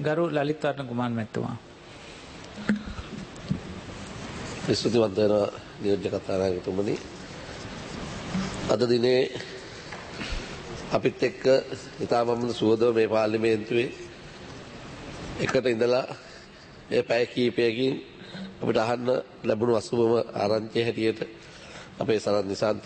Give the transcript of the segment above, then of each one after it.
ගරු ලලිත් වර්ණ කුමාර මැතිතුමා. ස්තුතිවන්ත වෙනවා නියෝජ්‍ය කතානායකතුමනි. අද දිනේ අපිත් එක්ක ඉතාමත් සුවදව මේ පාර්ලිමේන්තුවේ එකට ඉඳලා ඒ පැය කීපයකින් අපිට අහන්න ලැබුණු අසුබම ආරංචිය හැටියට අපේ සරත් නිසාන්ත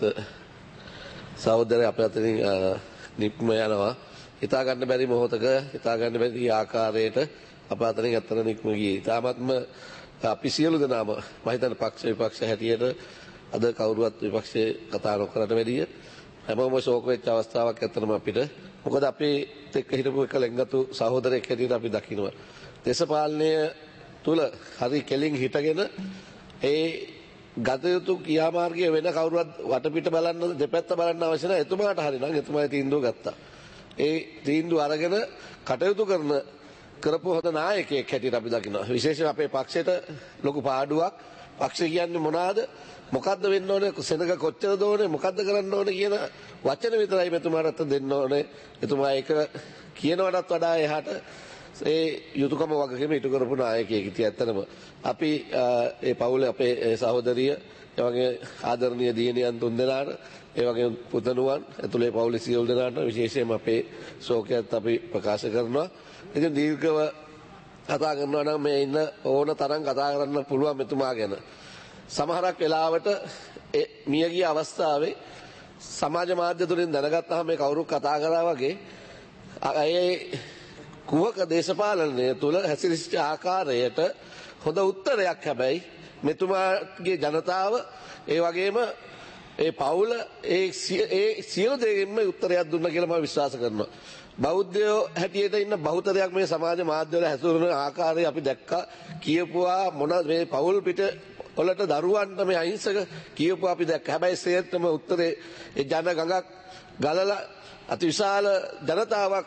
සහෝදරය අපේ අතරින් නික්ම යනවා. හිතා ගන්න බැරි මොහොතක හිතා ගන්න බැරි ආකාරයට අපේ අතරින් අතර නික්ම ගියේ. ඉතාමත්ම අපි සියලු දෙනාම මම හිතන්නේ පක්ෂ විපක්ෂ හැටියට අද කවුරුවත් විපක්ෂයේ කතා නොකරට වැඩිය හැමෝම ශෝක වෙච්ච අවස්ථාවක් ඇත්තටම අපිට. මොකද අපේ එක්ක හිටපු එක ලෙන්ගතු සහෝදරයෙක් හැටියට අපි දකිනවා. දේශපාලනය තුල හරි කෙලින් හිටගෙන ඒ ගත යුතු ක්‍රියාමාර්ගය වෙන කවුරුවත් වටපිට බලන්න දෙපැත්ත බලන්න අවශ්‍ය නැහැ. එතුමාට හරිනම් එතුමායි තීන්දුව ගත්තා. ඒ තීන්දුව අරගෙන කටයුතු කරපු හොඳ නායකයෙක් හැටියට අපි දකිනවා. විශේෂයෙන් අපේ පක්ෂයට ලොකු පාඩුවක්. පක්ෂය කියන්නේ මොනවාද? මොකද්ද වෙන්න ඕනේ? සෙනග කොච්චරද ඕනේ? මොකද්ද කරන්න ඕනේ කියන වචන විතරයි මෙතුමාට දෙන්න ඕනේ. එතුමා ඒක කියනවටත් වඩා එහාට ඒ යුතුයකම වගකීම ඉටු කරපු නායකයෙක්. ඉතින් ඇත්තටම අපි ඒ පවුලේ අපේ සහෝදරිය ඒ වගේ ආදරණීය දියණියන් තුන්දෙනාට ඒ වගේ පුතණුවන් ඇතුළේ පවුලේ සියලු දෙනාට විශේෂයෙන්ම අපේ ශෝකයත් අපි ප්‍රකාශ කරනවා. ඉතින් දීර්ඝව කතා කරනවා නම් මේ ඉන්න ඕන තරම් කතා කරන්න පුළුවන් මෙතුමා ගැන. සමහරක් වෙලාවට මියගිය අවස්ථාවේ සමාජ මාධ්‍ය තුලින් දැනගත්තාම මේ කවුරු කතා කරා වගේ ඒ කුවක දේශපාලනය තුල හැසිරිච්ච ආකාරයට හොඳ උත්තරයක් හැබැයි මෙතුමාගේ ජනතාව ඒ වගේම ඒ පවුල ඒ සියලු දෙයින්ම උත්තරයක් දුන්නා කියලා මම විශ්වාස කරනවා. බෞද්ධයෝ හැටියට ඉන්න බහුතරයක් මේ සමාජ මාධ්‍යවල හැසිරෙන ආකාරය අපි දැක්කා. කියපුවා මොන මේ පවුල් පිට වලට දරුවන්ට මේ අහිංසක කියපුවා අපි දැක්කා. හැබැයි සේත්ම උත්තරේ ඒ ජන ගඟක් ගලලා අතිවිශාල ජනතාවක්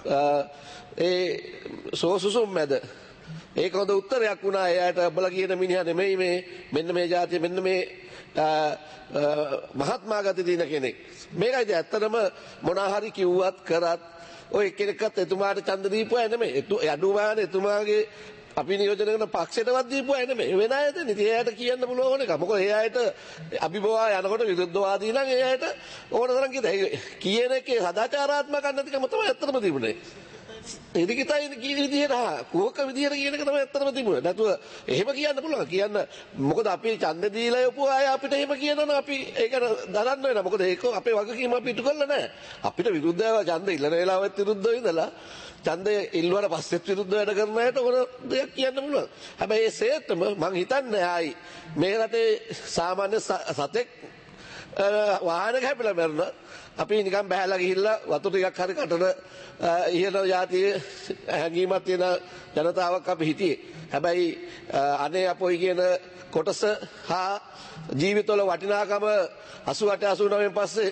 ඒ සෝසුසුම් මැද ඒක හොඳ උත්තරයක් වුණා. එයාට ඔබලා කියන මිනිහා නෙමෙයි මේ මෙන්න මේ જાතිය මෙන්න මේ මහත්මා ගති දින කෙනෙක්. මේකයි ඇත්තටම මොනවා හරි කිව්වත් කරත් ඔය එක්කෙනෙක්වත් එතුමාට ඡන්ද දීපුවා නෙමෙයි. අඩුවාන එතුමාගේ අපි නියෝජනය කරන පක්ෂයටවත් දීපුවා නෙමෙයි. වෙන අයට නිති එයාට කියන්න පුළුවන් එක. මොකද ඒ අයට අභිභවා යනකොට විරුද්ධවාදී නම් ඒ අයට ඕන තරම් කියන එකේ සදාචාරාත්මක නැතිකම තමයි ඇත්තටම තිබුණේ. ඉදිකිතයි කියන විදිහට කුවක විදිහට කියන එක තමයි ඇත්තටම තිබුණේ. නැතුව එහෙම කියන්න පුළුවන්. කියන්න මොකද අපි ඡන්ද දීලා යපු අය අපිට එහෙම කියනවනේ අපි ඒක දරන්න වෙනවා. මොකද ඒක අපේ වගකීම අපි ඉටු කරලා නැහැ. අපිට විරුද්ධව ඡන්ද ඉල්ලන වෙලාවෙත් විරුද්ධව ඉඳලා ඡන්දය ඉල්ලුවාට පස්සෙත් විරුද්ධව වැඩ කරන අයට ඕන දෙයක් කියන්න පුළුවන්. හැබැයි ඒ සේත්ම මං හිතන්නේ ආයි මේ රටේ සාමාන්‍ය සතෙක් වාහනයක හැපිලා මැරුණා අපි නිකන් බහැලා ගිහිල්ලා වතුර ටිකක් හරි කටට ඉහළ જાතියේ හැංගීමක් තියෙන ජනතාවක් අපි හිටියේ. හැබැයි අනේ අපොයි කියන කොටස හා ජීවිතවල වටිනාකම 88 89 පස්සේ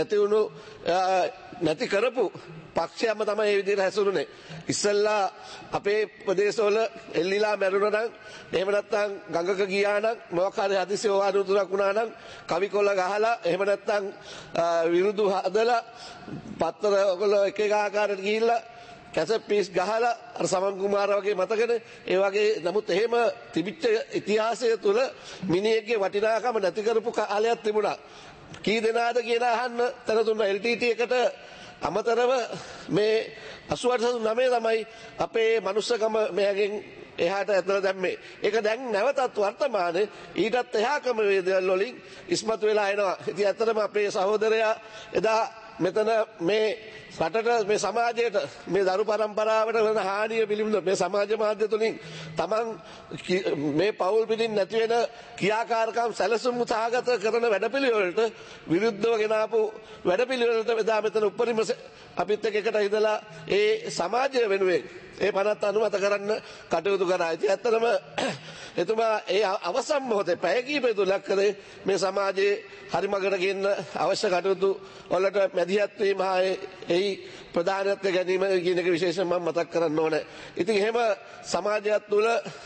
නැති කරපු පක්ෂයම තමයි මේ විදිහට හැසිරුනේ. ඉස්සෙල්ලා අපේ ප්‍රදේශවල එල්ලිලා මැරුණා නම් එහෙම නැත්නම් ගඟක ගියා නම් මොකක් හරි හදිසි වාදුතුරක් වුණා නම් කවිකොල්ල ගහලා එහෙම නැත්නම් විරුදු හදලා පත්තර ඔයගොල්ලෝ එක එක ආකාරයට ගිහිල්ලා කැසට් පීස් ගහලා අර සමන් කුමාර වගේ මතකනේ. ඒ වගේ නමුත් එහෙම තිබිච්ච ඉතිහාසය තුල මිනිහෙක්ගේ වටිනාකම නැති කරපු කාලයක් තිබුණා. කී දෙනාද කියලා අහන්න තන දුන්නා. LTT එකට අමතරව මේ 88 තමයි අපේ මනුස්සකම මෙයගෙන් එහාට ඇතල දැම්මේ. ඒක දැන් නැවතත් වර්තමානයේ ඊටත් එහා ක්‍රම වේදවල වලින් ඉස්මතු වෙලා එනවා. ඉතින් ඇත්තටම අපේ සහෝදරයා එදා මෙතන මේ රටට මේ සමාජයට මේ දරු පරම්පරාවට වෙන හානිය පිළිබඳ මේ සමාජ මාධ්‍ය තුලින් Taman මේ පෞල් පිටින් නැති වෙන ක්‍රියාකාරකම් සැලසුම් උත්සාහගත කරන වැඩපිළිවෙලට විරුද්ධව ගෙනාපු වැඩපිළිවෙලට එදා මෙතන උපරිම අපිත් එකට හිතලා ඒ සමාජය වෙනුවෙන් ඒ පනත් අනුමත කරන්න කටයුතු කරා. ඉතින් ඇත්තටම එතුමා ඒ අවසන් මොහොතේ පැය කිහිපය තුලක් කරේ මේ සමාජයේ හරි මගට ගෙන්න අවශ්‍ය කටයුතු වලට මැදිහත් වීම හා එහි ප්‍රධානත්වය ගැනීම කියන එක විශේෂයෙන් මම මතක් කරන්න ඕනේ. ඉතින් එහෙම සමාජයක් තුළ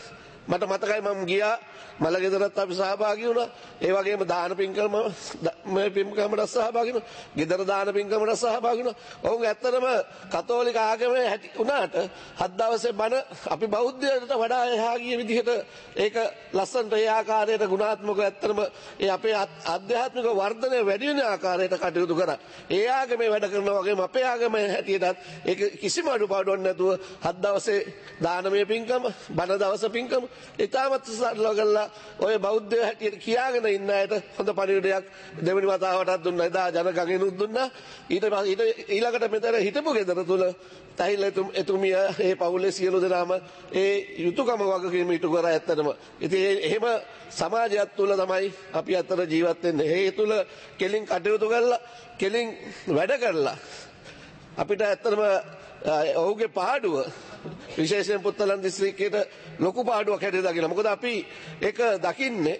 මට මතකයි මම ගියා මලගෙදරත් අපි සහභාගී වුණා. ඒ වගේම දාන පින්කම මේ පින්කමට සහභාගී වුණා. ගෙදර දාන පින්කමට සහභාගී වුණා. ඔවුන් ඇත්තටම කතෝලික ආගමේ වුණාට හත් දවසේ බණ අපි බෞද්ධයට වඩා එහා ගිය විදිහට ඒක ලස්සනට ඒ ආකාරයට ගුණාත්මකව ඇත්තටම ඒ අපේ ආධ්‍යාත්මික වර්ධනය වැඩි වෙන ආකාරයට කටයුතු කරා. ඒ ආගමේ වැඩ කරනවා වගේම අපේ ආගමේ හැටියටත් ඒක කිසිම අඩුපාඩුවක් නැතුව හත් දවසේ දානමය පින්කම බණ දවස පින්කම ඉතාමත් සරලව කරලා ඔය බෞද්ධ හැටියට කියාගෙන ඉන්න අයට හොඳ පරිවර්තනයක් දෙවෙනි වතාවටත් දුන්නා. එදා ජනගගෙනුත් දුන්නා. ඊළඟට මෙතන හිටපු ගෙදර තුල තහිල් එතුමිය ඒ පවුලේ සියලු දෙනාම ඒ යුතුයකම වගකීම ඉටු කරා ඇත්තටම. ඉතින් එහෙම සමාජයක් තුල තමයි අපි අතර ජීවත් වෙන්නේ. ඒ තුල කෙලින් කටයුතු කරලා කෙලින් වැඩ කරලා අපිට ඇත්තටම ඔහුගේ පාඩුව විශේෂයෙන් පුත්තලන් දිස්ත්‍රික්කයට ලොකු පාඩුවක් හැටියට දකිනවා. මොකද අපි ඒක දකින්නේ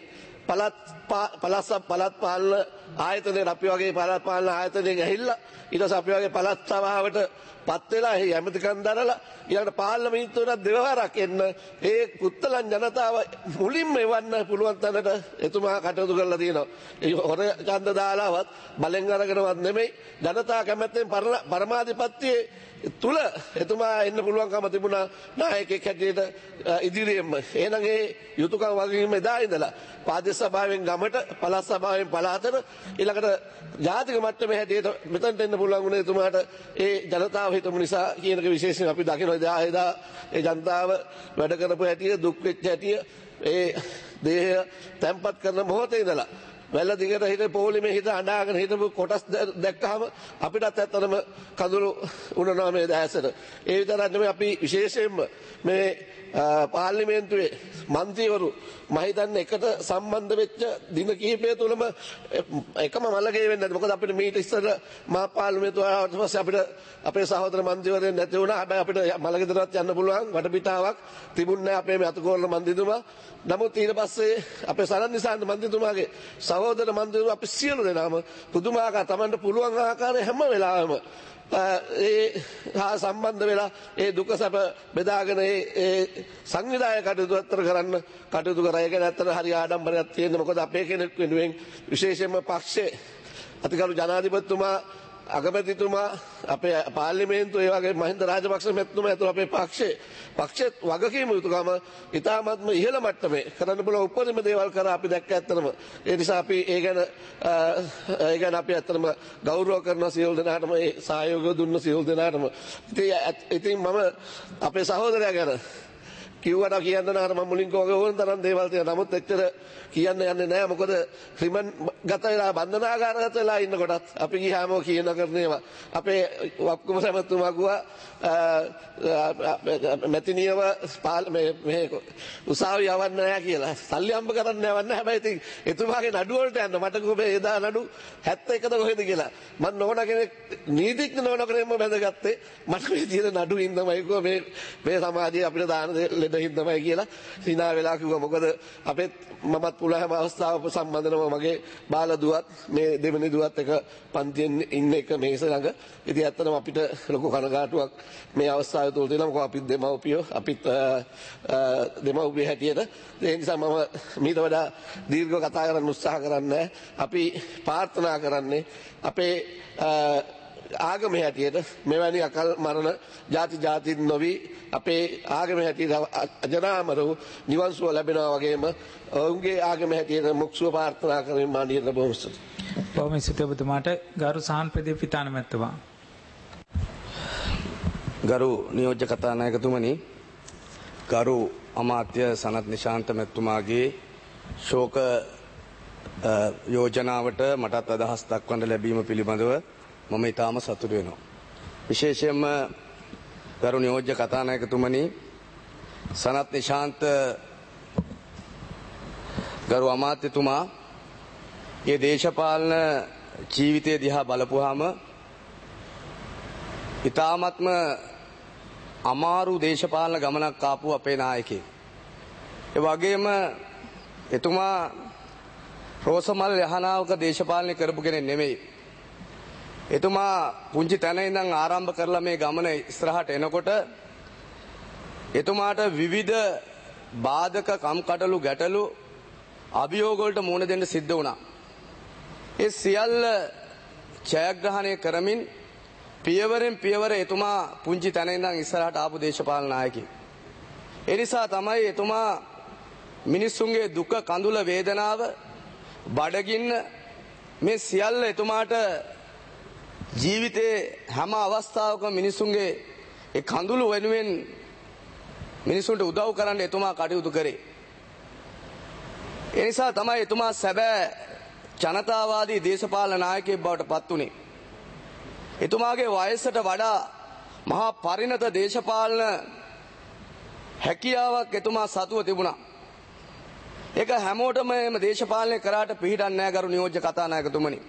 පළාත් පාලන ආයතනයේ අපි වගේ පළාත් පාලන ආයතනයක ඇහිල්ලා ඊට පස්සේ අපි වගේ පළාත් සභාවට පත් වෙලා එහි ඇමතිකම් දරලා ඊළඟට පාර්ලිමේන්තුවට දෙවරක් එන්න ඒ පුත්තලන් ජනතාව මුලින්ම එවන්න පුළුවන් තැනට එතුමා කටයුතු කරලා තියෙනවා. ඒ හොර ඡන්ද දාලාවත් බලෙන් අරගෙනවත් නෙමෙයි ජනතා කැමැත්තෙන් පරමාධිපත්‍යයේ තුල එතුමා එන්න පුළුවන්කම තිබුණා නායකයෙක් හැටියට ඉදිරියෙන්ම. එහෙනම් ඒ යුතුයකම් වගකීම එදා ඉඳලා පාදේශ සභාවෙන් ගමට පළාත් සභාවෙන් පළාතට ඊළඟට ජාතික මට්ටමේ හැටියට මෙතනට එන්න පුළුවන් වුණේ එතුමාට ඒ ජනතාව හිතමු නිසා කියන එක විශේෂයෙන් අපි දකිනවා. එදා ඒ ජනතාව වැඩ කරපු හැටිය දුක් වෙච්ච හැටිය ඒ දේහය තැම්පත් කරන මොහොතේ ඉඳලා වැල්ල දිගට හිට පොලිමේ හිට අඬාගෙන හිටපු කොටස් දැක්කහම අපිටත් ඇත්තටම කඳුළු උනනවා මේ දැසට. ඒ විතරක් නෙමෙයි අපි විශේෂයෙන්ම මේ පාර්ලිමේන්තුවේ මන්ත්‍රීවරු මම හිතන්නේ එකට සම්බන්ධ වෙච්ච දින කිහිපය තුළම එකම මල්ලගේ වෙන්නේ නැද්ද? මොකද අපිට මීට ඉස්සර මහා පාර්ලිමේන්තුව ආවට පස්සේ අපිට අපේ සහෝදර මන්ත්‍රීවරයෙක් නැති වුණා. හැබැයි අපිට මල්ලගෙදරත් යන්න පුළුවන් වටපිටාවක් තිබුණේ නැහැ අපේ මේ අතුකෝරළ මන්ත්‍රීතුමා. නමුත් ඊට පස්සේ අපේ සරන් නිසාන්ත මන්ත්‍රීතුමාගේ සහෝදර මන්ත්‍රීවරු අපි සියලු දෙනාම පුදුමාකාර Tamanට පුළුවන් ආකාරයේ හැම වෙලාවෙම ඒ හා සම්බන්ධ වෙලා ඒ දුක සැප බෙදාගෙන ඒ සංවිධායක කටයුතු අතර කරන්න කටයුතු කරා. ඒක ඇත්තට හරි ආඩම්බරයක් තියෙනවා. මොකද අපේ කෙනෙක් වෙනුවෙන් විශේෂයෙන්ම පක්ෂයේ අතිගරු ජනාධිපතිතුමා අගමැතිතුමා අපේ පාර්ලිමේන්තුව ඒ වගේ මහින්ද රාජපක්ෂ මැතිතුමා ඇතුළු අපේ පක්ෂයේ වගකීම යුතුකම ඉතාමත්ම ඉහළ මට්ටමේ කරන්න පුළුවන් උපරිම දේවල් කරා අපි දැක්ක ඇත්තටම. ඒ නිසා අපි ඒ ගැන අපි ඇත්තටම ගෞරව කරන සියලු දෙනාටම ඒ සහයෝගය දුන්න සියලු දෙනාටම. ඉතින් මම අපේ සහෝදරයා ගැන කිව්වට කියන්න නෑ මම මුලින් කෝගේ ඕන තරම් දේවල් තියෙනවා. නමුත් එච්චර කියන්න යන්නේ නෑ. මොකද රිමන් ගත වෙලා බන්ධනාගාරගත වෙලා ඉන්න කොටත් අපි ගියාම කියන කරනේවා අපේ වක්කුම සමතුමා ගුවා මැතිනියව මේ උසාවි යවන්න නෑ කියලා. සල්ලි හම්බ කරන්න යවන්න. හැබැයි ඉතින් එතුමාගේ නඩුව වලට යන්න මට කිව්වේ එදා නඩු 71ද කොහෙද කියලා. මම නෝන කෙනෙක් නීතිඥ නෝන කෙනෙක්ම බැඳගත්තේ මට මේ තියෙන නඩුවින් තමයි කිව්වා මේ සමාජයේ අපිට දාන දෙහින් තමයි කියලා සිනා වෙලා කිව්වා. මොකද අපේ මමත් පුළුවන් හැම අවස්ථාවක සම්බන්ධනම මගේ බාල දුවත් මේ දෙවෙනි දුවත් එක පන්තියෙන් ඉන්න එක මේස ළඟ. ඉතින් ඇත්තටම අපිට ලොකු කනගාටුවක් මේ අවස්ථාවේ තුල තියෙනවා. මොකද අපිත් දෙමව්පියෝ අපිත් දෙමව්පිය හැටියට. ඒ නිසා මම මීට වඩා දීර්ඝව කතා කරන්න උත්සාහ කරන්නේ. අපි ප්‍රාර්ථනා කරන්නේ අපේ ආගමේ හැටියට මෙවැනි අකල් මරණ ಜಾති නොවි අපේ ආගමේ හැටියට අජරාමර වූ නිවන් සුව ලැබෙනවා වගේම ඔවුන්ගේ ආගමේ හැටියට මුක්සුව ප්‍රාර්ථනා කරමින් මා නිරත බොහොම ස්තුතියි. බොහොම ස්තුතියි ඔබතුමාට. ගරු සහන් ප්‍රදීප පිතාන මැතිතුමා. ගරු නියෝජ්‍ය කතානායකතුමනි, ගරු අමාත්‍ය සනත් නිශාන්ත මැතිතුමාගේ ශෝක යෝජනාවට මටත් අදහස් දක්වන්න ලැබීම පිළිබඳව මම ඊටාම සතුටු වෙනවා. විශේෂයෙන්ම ගරු නියෝජ්‍ය කතානායකතුමනි, සනත් නිශාන්ත ගරු අමාත්‍යතුමා ඒ දේශපාලන ජීවිතය දිහා බලපුවාම ඊටාමත්ම අමාරු දේශපාලන ගමනක් ආපු අපේ නායකයෙක්. ඒ වගේම එතුමා රෝසමල් යහනාවක දේශපාලනය කරපු කෙනෙක් නෙමෙයි. එතුමා පුංචි තැන ඉඳන් ආරම්භ කරලා මේ ගමන ඉස්සරහට එනකොට එතුමාට විවිධ බාධක කම්කටොළු ගැටලු අභියෝග වලට මුහුණ දෙන්න සිද්ධ වුණා. ඒ සියල්ල ජයග්‍රහණය කරමින් පියවරෙන් පියවර එතුමා පුංචි තැන ඉඳන් ඉස්සරහට ආපු දේශපාලන නායකයෙක්. ඒ නිසා තමයි එතුමා මිනිස්සුන්ගේ දුක කඳුල වේදනාව බඩගින්න මේ සියල්ල එතුමාට ජීවිතේ හැම අවස්ථාවකම මිනිසුන්ගේ ඒ කඳුළු වෙනුවෙන් මිනිසුන්ට උදව් කරන්න එතුමා කටයුතු කරේ. ඒ නිසා තමයි එතුමා සැබෑ ජනතාවාදී දේශපාලන නායකයෙක් බවට පත් වුණේ. එතුමාගේ වයසට වඩා මහා පරිණත දේශපාලන හැකියාවක් එතුමා සතුව තිබුණා. ඒක හැමෝටම එම දේශපාලනය කරාට පිළිහිටන්නේ නැහැ ගරු නියෝජ්‍ය කතානායකතුමනි.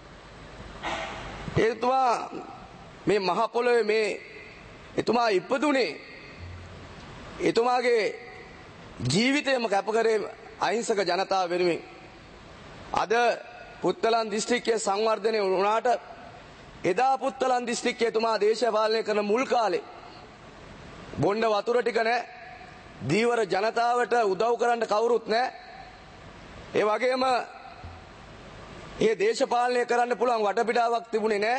එතුමා මේ මහ පොළොවේ මේ එතුමා ඉපදුනේ එතුමාගේ ජීවිතයම කැප කරේ අහිංසක ජනතාව වෙනුවෙන්. අද පුත්තලන් දිස්ත්‍රික්කයේ සංවර්ධනය වුණාට එදා පුත්තලන් දිස්ත්‍රික්කයේ එතුමා දේශපාලනය කරන මුල් කාලේ බොණ්ඩ වතුර ටික නැහැ. දීවර ජනතාවට උදව් කරන්න කවුරුත් නැහැ. ඒ වගේම මේ දේශපාලනය කරන්න පුළුවන් වටපිටාවක් තිබුණේ නැහැ.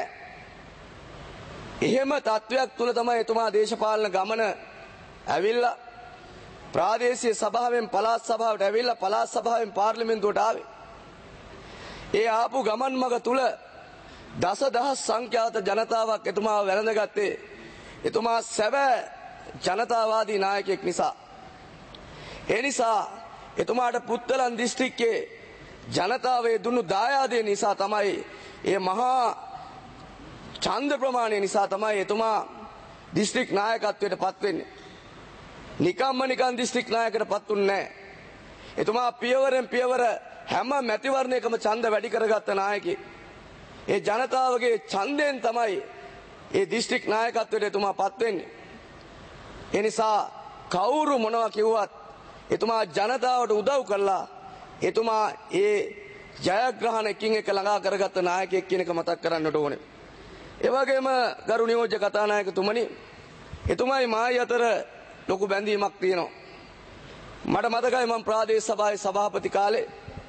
එහෙම තත්වයක් තුල තමයි එතුමා දේශපාලන ගමන ඇවිල්ලා ප්‍රාදේශීය සභාවෙන් පළාත් සභාවට ඇවිල්ලා පළාත් සභාවෙන් පාර්ලිමේන්තුවට ආවේ. ඒ ආපු ගමන් මඟ තුල දසදහස් සංඛ්‍යාත ජනතාවක් එතුමාව වැළඳගත්තේ එතුමා සැබෑ ජනතාවාදී නායකයෙක් නිසා. ඒ නිසා එතුමාට පුත්තලන් දිස්ත්‍රික්කයේ ජනතාවේ දුන්නු දායාදය නිසා තමයි මේ මහා ඡන්ද ප්‍රමාණය නිසා තමයි එතුමා දිස්ත්‍රික් නායකත්වයට පත් වෙන්නේ. නිකන් දිස්ත්‍රික් නායකයට පත් වුන්නේ නැහැ. එතුමා පියවරෙන් පියවර හැම මැතිවරණයකම ඡන්ද වැඩි කරගත්ත නායකයෙක්. ඒ ජනතාවගේ ඡන්දයෙන් තමයි මේ දිස්ත්‍රික් නායකත්වයට එතුමා පත් වෙන්නේ. ඒ නිසා කවුරු මොනවා කිව්වත් එතුමා ජනතාවට උදව් කළා. එතුමා ඒ ජයග්‍රහණ එකින් එක ළඟා කරගත්ත නායකයෙක් කියන එක මතක් කරන්නට ඕනේ. ඒ වගේම ගරු නියෝජ්‍ය කතානායකතුමනි එතුමායි මායි අතර ලොකු බැඳීමක් තියෙනවා. මට මතකයි මම ප්‍රාදේශ සභාවේ සභාපති කාලේ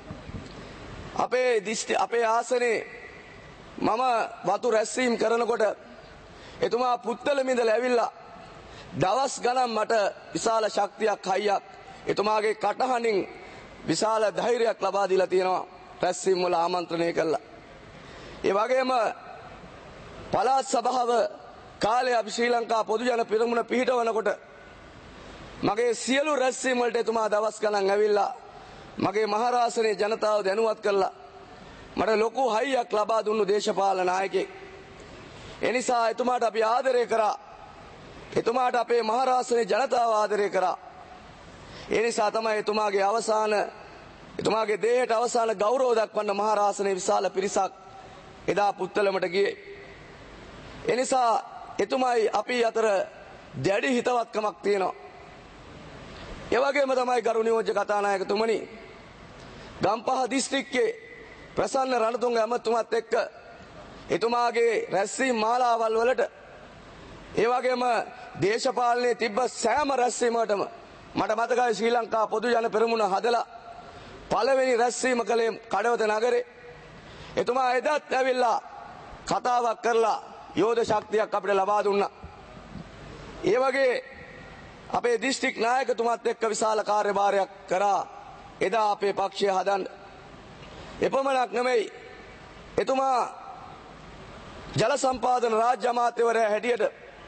අපේ ආසනේ මම වතු රැස්වීම කරනකොට එතුමා පුත්තලම ඉඳලා ඇවිල්ලා දවස් ගණන් මට විශාල ශක්තියක් හයියක් එතුමාගේ කටහඬින් විශාල ධෛර්යයක් ලබා දීලා තියෙනවා රැස්වීම වල ආමන්ත්‍රණය කළා. ඒ වගේම පළාත් සභාව කාලේ අපි ශ්‍රී ලංකා පොදු ජන පෙරමුණ පිහිටවනකොට මගේ සියලු රැස්වීම් වලට එතුමා දවස් ගණන් ඇවිල්ලා මගේ මහරාසනේ ජනතාව දැනුවත් කළා. මට ලොකු හයියක් ලබා දුන්නු දේශපාලන නායකයෙක්. ඒ නිසා එතුමාට අපි ආදරය කරා. එතුමාට අපේ මහරාසනේ ජනතාව ආදරය කරා. ඒ නිසා තමයි එතුමාගේ දේහයට අවසාන ගෞරව දක්වන්න මහරාසනේ විශාල පිරිසක් එදා පුත්තලමට ගියේ. ඒ නිසා එතුමායි අපි අතර දැඩි හිතවත්කමක් තියෙනවා. ඒ වගේම තමයි ගරු නියෝජ්‍ය කතානායකතුමනි ගම්පහ දිස්ත්‍රික්කයේ ප්‍රසන්න රණතුංග ඇමතුමත් එක්ක එතුමාගේ රැස්වීම් මාලාවල් වලට ඒ වගේම දේශපාලනයේ තිබ්බ සෑම රැස්වීමකටම මට මතකයි ශ්‍රී ලංකා පොදු ජන පෙරමුණ හදලා පළවෙනි රැස්වීම කළේ කඩවත නගරේ. එතුමා එදත් ඇවිල්ලා කතාවක් කරලා යෝධ ශක්තියක් අපිට ලබා දුන්නා. ඒ වගේ අපේ දිස්ත්‍රික් නායකතුමත් එක්ක විශාල කාර්යභාරයක් කරා එදා අපේ පක්ෂය හදන්න. එපමණක් නෙමෙයි එතුමා ජල සම්පාදන රාජ්‍ය අමාත්‍යවරයා හැටියට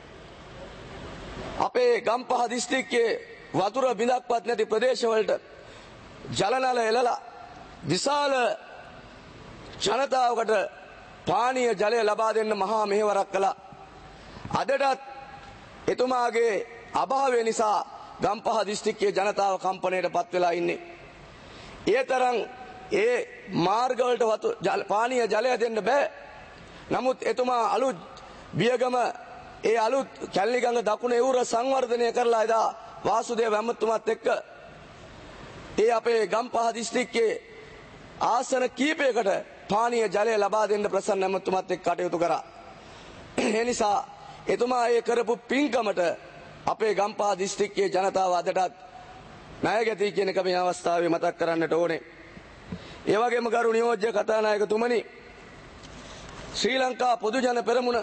අපේ ගම්පහ දිස්ත්‍රික්කයේ වතුර බිඳක්වත් නැති ප්‍රදේශවලට ජලනල එළලා විශාල ජනතාවකට පානීය ජලය ලබා දෙන්න මහා මෙහෙවරක් කළා. අදටත් එතුමාගේ අභාවය නිසා ගම්පහ දිස්ත්‍රික්කයේ ජනතාව කම්පණයට පත් වෙලා ඉන්නේ. ඒ තරම් ඒ මාර්ගවලට පානීය ජලය දෙන්න බෑ. නමුත් එතුමා අලුත් බියගම ඒ අලුත් කැලණිගඟ දකුණ එවුර සංවර්ධනය කරලා එදා වාසුදේව ඇමතුමත් එක්ක ඒ අපේ ගම්පහ දිස්ත්‍රික්කයේ ආසන කීපයකට පානීය ජලය ලබා දෙන්න ප්‍රසන්න ඇමතුමත් එක්ක කටයුතු කරා. ඒ නිසා එතුමා ඒ කරපු පින්කමට අපේ ගම්පහ දිස්ත්‍රික්කයේ ජනතාව අදටත් ණය ගැති කියන එක මේ අවස්ථාවේ මතක් කරන්නට ඕනේ. ඒ වගේම ගරු නියෝජ්‍ය කතානායකතුමනි, ශ්‍රී ලංකා පොදු ජන පෙරමුණ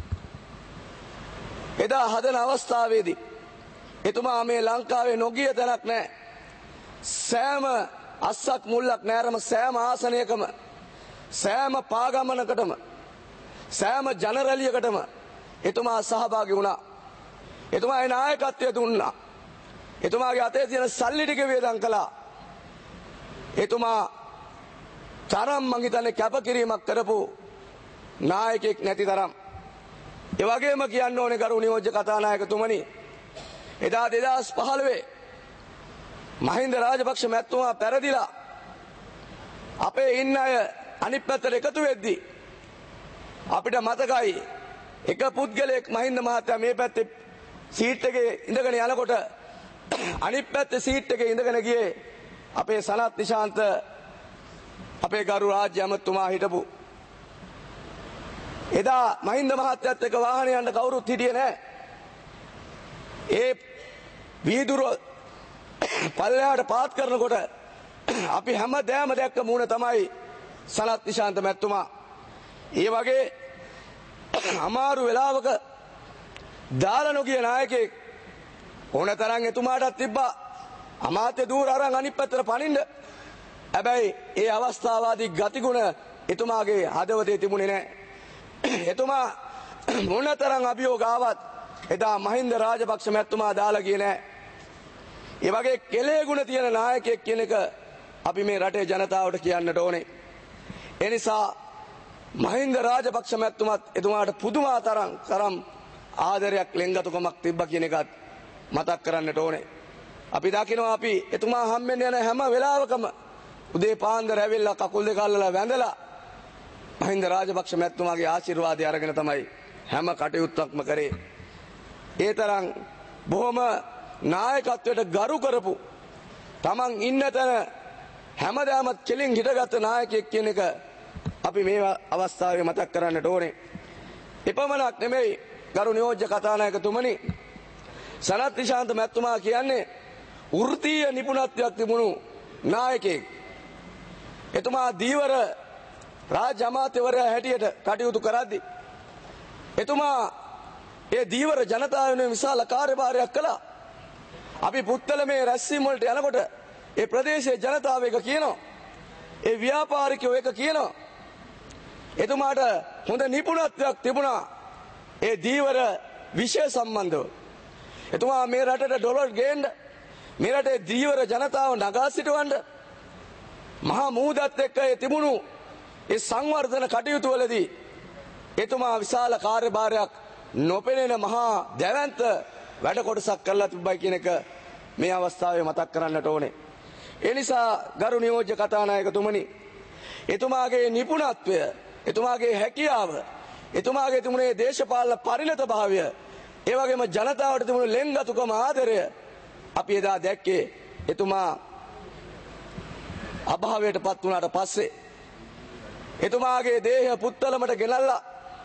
එදා හදන අවස්ථාවේදී එතුමා මේ ලංකාවේ නොගිය තැනක් නැහැ. සෑම අස්සක් මුල්ලක් නැරම සෑම ආසනයකම, සෑම පාගමනකටම, සෑම ජනරැලියකටම එතුමා සහභාගී වුණා. එතුමා ඒ නායකත්වය දුන්නා. එතුමාගේ අතේ තියෙන සල්ලි ටික වේදම් කළා. එතුමා තරම් මං හිතන්නේ කැපකිරීමක් කරපු නායකයෙක් නැති තරම්. ඒ වගේම කියන්න ඕනේ ගරු නියෝජ්‍ය කතානායකතුමනි, එදා 2015 මහින්ද රාජපක්ෂ මැතිතුමා පෙරදිලා අපේ ඉන්න අය අනිත් පැත්තට එකතු වෙද්දී අපිට මතකයි එක පුද්ගලයෙක් මහින්ද මහත්තයා මේ පැත්තේ සීට් එකේ ඉඳගෙන යනකොට අනිත් පැත්තේ සීට් එකේ ඉඳගෙන ගියේ අපේ සනත් නිශාන්ත අපේ ගරු රාජ්‍ය ඇමතුමා හිටපු. එදා මහින්ද මහත්තයත් එක්ක වාහනේ යන්න කවුරුත් හිටියේ නැහැ. ඒ වීදුර පල්ලෙහාට පාත් කරනකොට අපි හැමදේම දැක්ක මූණ තමයි සනත් නිශාන්ත මැතිතුමා. ඒ වගේ අමාරු වෙලාවක දාලා නොගිය නායකයෙක් ඕනතරම් එතුමාටත් තිබ්බා අමාත්‍ය දූර අරන් අනිත් පැත්තට පනින්න. හැබැයි ඒ අවස්ථාවාදී ගතිගුණ එතුමාගේ හදවතේ තිබුණේ නැහැ. එතුමා මොනතරම් අභියෝග ආවත් එදා මහින්ද රාජපක්ෂ මැතිතුමා දාලා ගියේ නැහැ. ඒ වගේ කෙලෙ ගුණ තියෙන නායකයෙක් කියන එක අපි මේ රටේ ජනතාවට කියන්නට ඕනේ. ඒ නිසා මහින්ද රාජපක්ෂ මැතිතුමාත් එතුමාට පුදුමාතරම් ආදරයක් ලෙන්ගතුකමක් තිබ්බා කියන එකත් මතක් කරන්නට ඕනේ. අපි දකිනවා අපි එතුමා හම්බෙන්න යන හැම වෙලාවකම උදේ පාන්දර ඇවිල්ලා කකුල් දෙක අල්ලලා වැඳලා මහින්ද රාජපක්ෂ මැතිතුමාගේ ආශිර්වාදය අරගෙන තමයි හැම කටයුත්තක්ම කරේ. ඒ තරම් බොහොම නායකත්වයට ගරු කරපු, තමන් ඉන්න තැන හැමදාම කෙලින් හිටගත් නායකයෙක් කියන එක අපි මේ අවස්ථාවේ මතක් කරන්නට ඕනේ. එපමණක් නෙමෙයි ගරු නියෝජ්‍ය කතානායකතුමනි, සනත් නිශාන්ත මැතිතුමා කියන්නේ වෘත්තීය නිපුණත්වයක් තිබුණු නායකයෙක්. එතුමා දීවර රාජ්‍ය අමාත්‍යවරයා හැටියට කටයුතු කරද්දී එතුමා ඒ දීවර ජනතාව වෙනුවෙන් විශාල කාර්යභාරයක් කළා. අපි පුත්තල මේ රැස්වීම වලට යනකොට ඒ ප්‍රදේශයේ ජනතාව එක කියනවා, ඒ ව්‍යාපාරිකයෝ එක කියනවා. එතුමාට හොඳ නිපුණත්වයක් තිබුණා ඒ දීවර විෂය සම්බන්ධව. එතුමා මේ රටට ඩොලර් ගේන්න, මේ රටේ දීවර ජනතාව නගා සිටවන්න මහා මූදත් එක්ක ඒ තිබුණු ඒ සංවර්ධන කටයුතු වලදී එතුමා විශාල කාර්යභාරයක් නොපෙනෙන මහා දැවැන්ත වැඩ කොටසක් කරලා තිබ්බයි කියන එක මේ අවස්ථාවේ මතක් කරන්නට ඕනේ. ඒ නිසා ගරු නියෝජ්‍ය කතානායකතුමනි, එතුමාගේ නිපුණත්වය, එතුමාගේ හැකියාව, එතුමාගේ තිබුණේ දේශපාලන පරිණත භාවය, ඒ වගේම ජනතාවට තිබුණු ලෙන්ගතුකම ආදරය අපි එදා දැක්කේ එතුමා අභාවයට පත් වුණාට පස්සේ. එතුමාගේ දේහ පුත්තලමට ගෙනල්ලා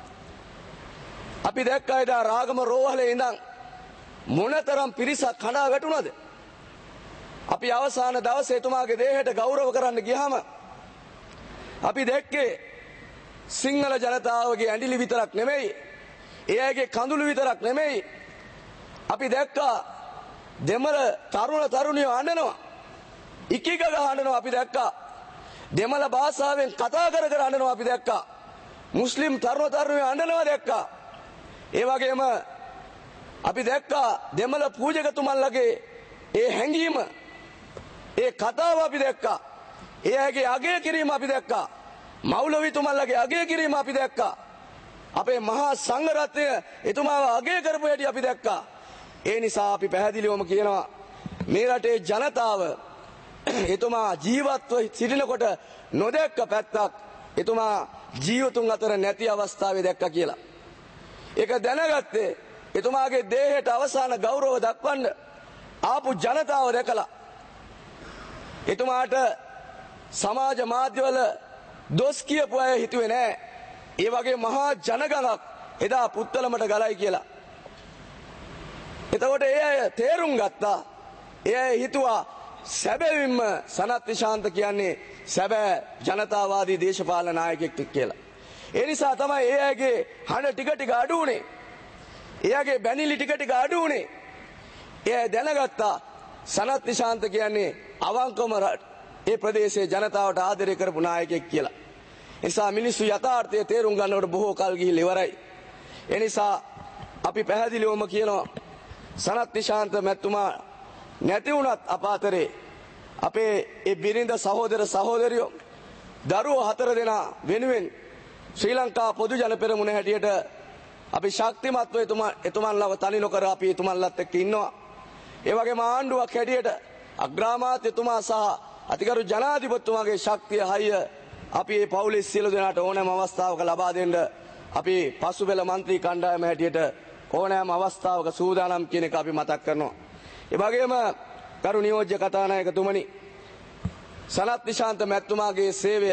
අපි දැක්කා එදා රාගම රෝහලේ ඉඳන් මොනතරම් පිරිසක් කඩා වැටුණාද. අපි අවසාන දවසේ එතුමාගේ දේහයට ගෞරව කරන්න ගියාම අපි දැක්කේ සිංහල ජනතාවගේ ඇඬිලි විතරක් නෙමෙයි, ඒ අයගේ කඳුළු විතරක් නෙමෙයි, අපි දැක්කා දෙමළ තරුණ තරුණියෝ අඬනවා, ඉකිග ගහ අඬනවා. අපි දැක්කා දෙමළ භාෂාවෙන් කතා කර කර අඬනවා. අපි දැක්කා මුස්ලිම් තරුණ තරුණියෝ අඬනවා දැක්කා. ඒ වගේම අපි දැක්කා දෙමළ පූජකතුමන්ලගේ ඒ හැඟීම, ඒ කතාව අපි දැක්කා. ඒ අයගේ අගය කිරීම අපි දැක්කා. මෞලවිතුමන්ලගේ අගය කිරීම අපි දැක්කා. අපේ මහා සංඝරත්නය එතුමාව අගය කරපු හැටි අපි දැක්කා. ඒ නිසා අපි පැහැදිලිවම කියනවා මේ රටේ ජනතාව එතුමා ජීවත්ව සිටිනකොට නොදැක්ක පැත්තක් එතුමා ජීවතුන් අතර නැති අවස්ථාවේ දැක්කා කියලා. ඒක දැනගත්තේ එතුමාගේ දේහයට අවසාන ගෞරව දක්වන්න ආපු ජනතාව දැකලා. එතුමාට සමාජ මාධ්‍යවල දොස් කියපු අය හිතුවේ නෑ ඒ වගේ මහා ජනගණක් එදා පුත්තලමට ගලයි කියලා. එතකොට ඒ අය තේරුම් ගත්තා. ඒ අය හිතුවා සැබවින්ම සනත් නිශාන්ත කියන්නේ සැබෑ ජනතාවාදී දේශපාලන නායකයෙක් කියලා. ඒ නිසා තමයි ඒ අයගේ හඬ ටික අඩු වුණේ. එයාගේ බැනිලි ටික අඩු වුණේ. එයා දැනගත්තා සනත් නිශාන්ත කියන්නේ අවංකවම ඒ ප්‍රදේශයේ ජනතාවට ආදරය කරපු නායකයෙක් කියලා. ඒ නිසා මිනිස්සු යථාර්ථය තේරුම් ගන්නකොට බොහෝ කල් ගිහිල්ලා ඉවරයි. ඒ නිසා අපි පැහැදිලිවම කියනවා සනත් නිශාන්ත මැතිතුමා නැති වුණත් අප අතරේ අපේ ඒ බිරිඳ සහෝදර සහෝදරියෝ දරුවෝ 4 දෙනා වෙනුවෙන් ශ්‍රී ලංකා පොදු ජන පෙරමුණ හැටියට අපි ශක්තිමත්ව එතුමන්ලව තනි නොකර අපි එතුමන්ලත් එක්ක ඉන්නවා. ඒ වගේම ආණ්ඩුවක් හැටියට අග්‍රාමාත්‍යතුමා සහ අතිගරු ජනාධිපතිතුමාගේ ශක්තිය හයිය අපි මේ පවුලේ සියලු දෙනාට ඕනෑම අවස්ථාවක ලබා දෙන්න අපි පසුබෙල മന്ത്രി කණ්ඩායම හැටියට ඕනෑම අවස්ථාවක සූදානම් කියන එක අපි මතක් කරනවා. ඒ වගේම කරු නියෝජ්‍ය කතානායකතුමනි සනත් නිශාන්ත මැතිතුමාගේ සේවය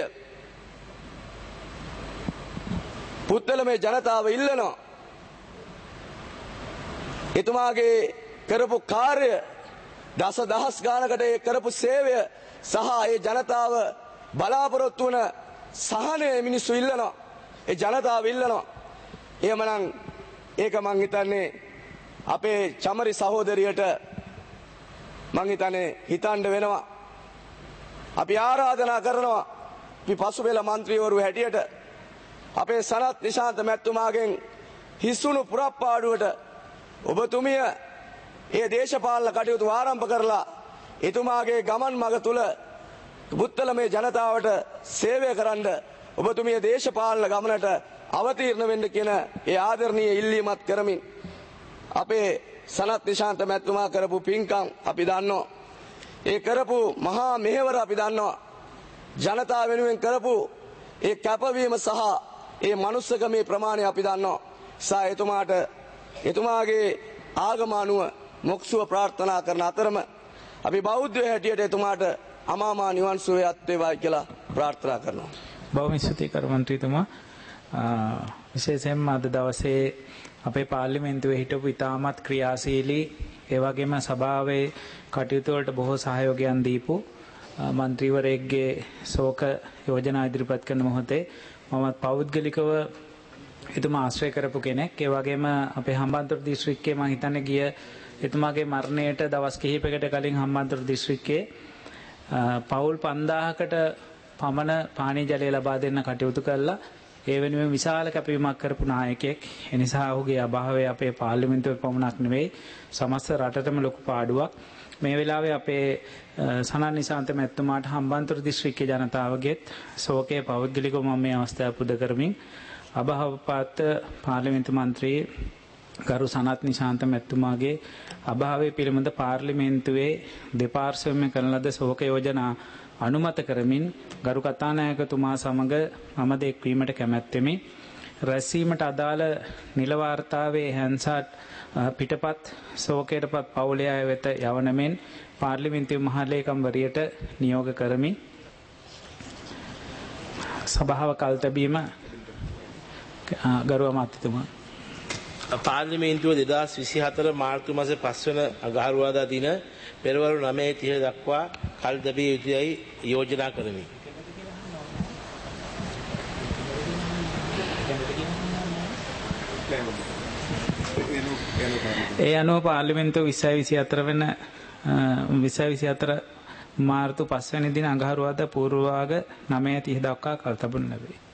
පුත්තලමේ ජනතාව ඉල්ලනවා. එතුමාගේ කරපු කාර්ය දසදහස් ගානකට ඒ කරපු සේවය සහ ඒ ජනතාව බලාපොරොත්තු වන සහනය මිනිස්සු ඉල්ලනවා. ඒ ජනතාව ඉල්ලනවා. එහෙමනම් ඒක මං හිතන්නේ අපේ චමරි සහෝදරියට මං හිතන්නේ හිතන්න වෙනවා. අපි ආරාධනා කරනවා අපි පසුබෙල മന്ത്രിවරු හැටියට අපේ සනත් නිශාන්ත මැතිතුමාගෙන් හිස්සුණු පුරප්පාඩුවට ඔබතුමිය ඒ දේශපාලන කටයුතු ආරම්භ කරලා එතුමාගේ ගමන් මඟ තුල පුත්තලමේ ජනතාවට සේවය කරන්න ඔබතුමිය දේශපාලන ගමනට අවතීර්ණ වෙන්න කියන ඒ ආදරණීය ඉල්ලීමත් කරමින් අපේ සනත් නිශාන්ත මැතිතුමා කරපු පින්කම් අපි දන්නවා. ඒ කරපු මහා මෙහෙවර අපි දන්නවා. ජනතාව වෙනුවෙන් කරපු ඒ කැපවීම සහ ඒ මනුස්සකමේ ප්‍රමාණය අපි දන්නවා. සා එතුමාගේ ආගම අනුව මොක්ෂුව ප්‍රාර්ථනා කරන අතරම අපි බෞද්ධයෝ හැටියට එතුමාට අමාමා නිවන් සුවයත් වේවායි කියලා ප්‍රාර්ථනා කරනවා. බොහොම ස්තුතියි කරු මන්ත්‍රීතුමා. විශේෂයෙන්ම අද දවසේ අපේ පාර්ලිමේන්තුවේ හිටපු ඉතාමත් ක්‍රියාශීලී ඒ වගේම සභාවේ කටයුතු වලට බොහෝ සහයෝගයන් දීපු මන්ත්‍රීවරයෙක්ගේ ශෝක යෝජනා ඉදිරිපත් කරන මොහොතේ මමත් පෞද්ගලිකව එතුමා ආශ්‍රය කරපු කෙනෙක්. ඒ වගේම අපේ හම්බන්තොට දිස්ත්‍රික්කයේ මම හිතන්නේ ගිය එතුමාගේ මරණයට දවස් කිහිපයකට කලින් හම්බන්තොට දිස්ත්‍රික්කයේ පවුල් 5000කට පමණ පානීය ජලය ලබා දෙන්න කටයුතු කළා. ඒ වෙනුවෙන් විශාල කැපවීමක් කරපු නායකයෙක්. ඒ නිසා ඔහුගේ අභාවය අපේ පාර්ලිමේන්තුවේ පමණක් නෙවෙයි සමස්ත රටටම ලොකු පාඩුවක්. මේ වෙලාවේ අපේ සනත් නිශාන්ත මැතිතුමාට හම්බන්තොට දිස්ත්‍රික්කයේ ජනතාවගේත් ශෝකයේ පෞද්ගලිකව මම මේ අවස්ථාව පුද කරමින් අභාවපාත පාර්ලිමේන්තු මන්ත්‍රී ගරු සනත් නිශාන්ත මැතිතුමාගේ අභාවය පිළිබඳ පාර්ලිමේන්තුවේ දෙපාර්ශ්වයෙන් කරන ලද ශෝක යෝජනා අනුමත කරමින් ගරු කතානායකතුමා සමග මම එක්වීමට කැමැත්තෙමි. රැස්වීමට අදාළ නිල වාර්තාවේ හැන්සාට් පිටපත් ශෝකයටපත් පවුලේ අය වෙත යවන මෙන් පාර්ලිමේන්තු මහලේකම්වරියට නියෝග කරමි. සභාව කල් තැබීම ගරු අමාත්‍යතුමා. පාර්ලිමේන්තුව 2024 මාර්තු මාසේ 5 වන අඟහරුවාදා දින පෙරවරු 9:30 දක්වා කල් තැබිය යුතුයි යෝජනා කරමි. ඒ අනුව පාර්ලිමේන්තුව 2024 වෙන 2024 මාර්තු 5 වෙනි දින අඟහරුවාදා පූර්ව භාග 9:30 දක්වා කල් තබනු ලැබේ.